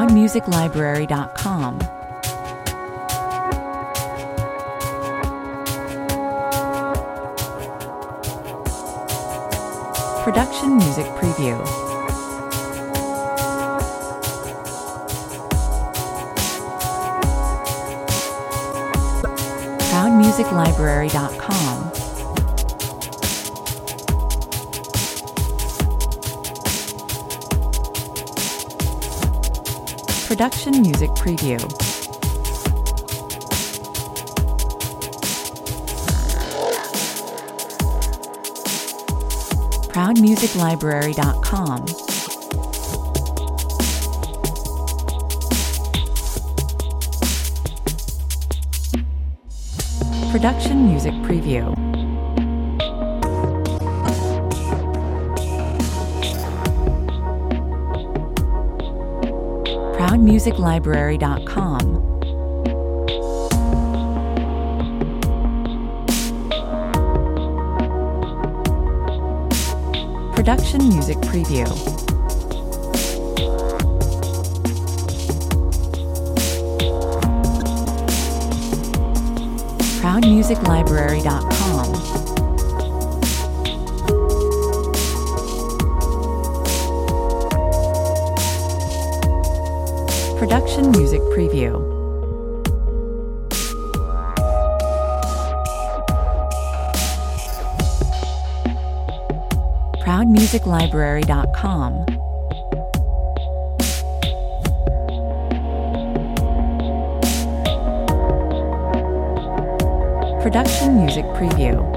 ProudMusicLibrary.com. Production Music Preview. ProudMusicLibrary.com. Production Music Preview. ProudMusicLibrary.com. Production Music Preview. ProudMusicLibrary.com. Production Music Preview. ProudMusicLibrary.com. Production Music Preview. ProudMusicLibrary.com. Production Music Preview.